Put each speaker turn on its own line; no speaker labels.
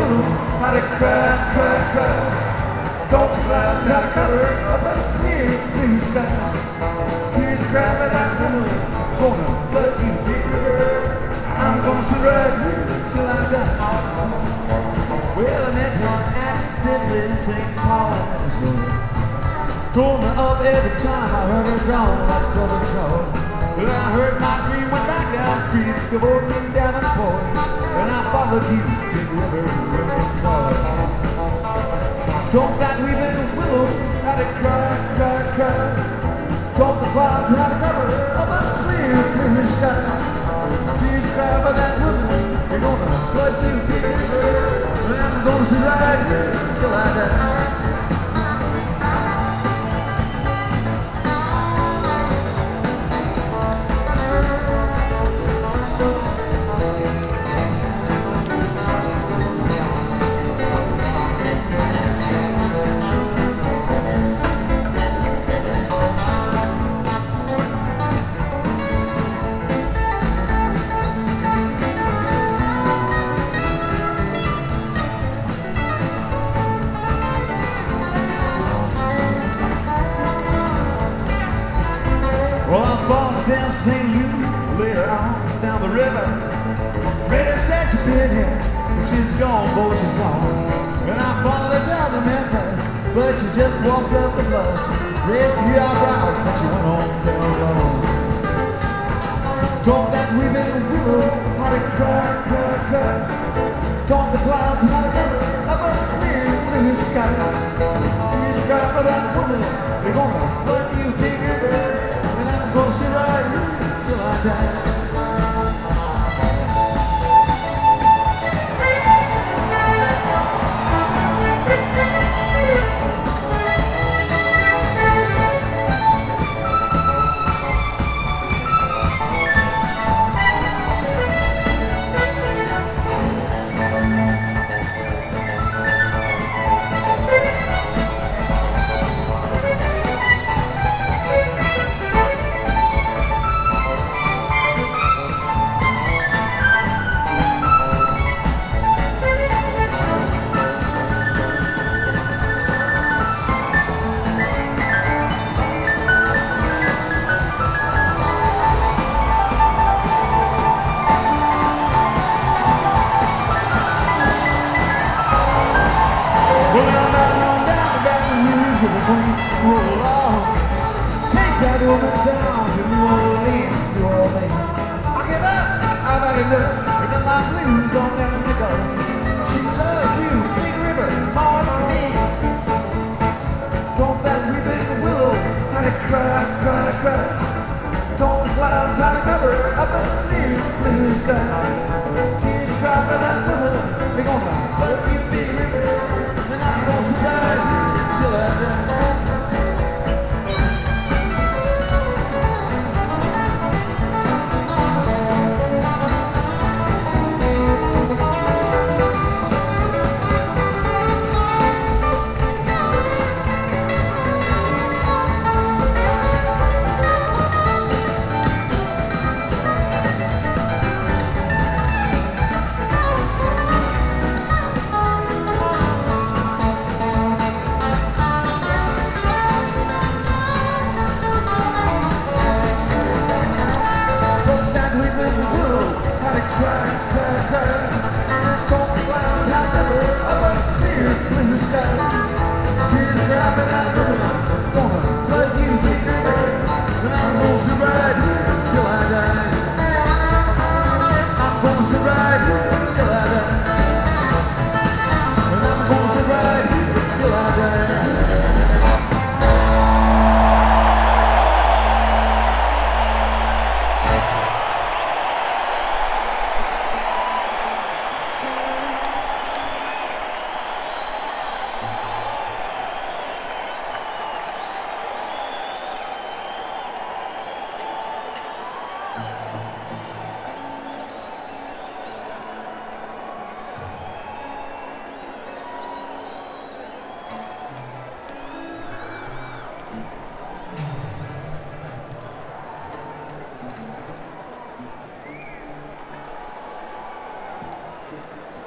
willow had to cry, cry, cry. Don't the clouds had to cover up a clear blue sky. Tears cry by that woman, gonna flood you, big river. I'm gonna sit right here till I die. Well, I met him accidentally in St. Paul, Minnesota. Told me up every time I heard her draw that southern call. Well, I heard my dream went back down the street, cavorting down the pole, and I followed you, big river, where it flowed. Don't that weeping willow had to cry, cry, cry. Don't the clouds had to cover up a clear, clear sky. Tears cry for that woman, you're gonna flood you, big river, and I'm gonna sit right here till I die. Well, I bought down St. Louis, later on down the river. Freddie said she'd been here, but she's gone, boy, she's gone. And I followed her down to Memphis, but she just walked up the blood. Raised the eyebrows, but she went on down alone. Don't that weeping willow how to cry, cry, cry. Don't the clouds how to cover up a clear blue sky. Please cry for that woman, they're gonna flood you, big river. I'm gonna sit right here till I die. Well, I'm not on down the Baton Rouge of the Queen. Roll on. Take that woman down to New Orleans, New Orleans. I give up, I've had enough. Bring my blues on down to go. She loves you, big river, more than me. Don't that weeping willow had to cry, cry, cry. Don't the clouds had to cover up a clear blue sky. Tears dry for that woman, we're gonna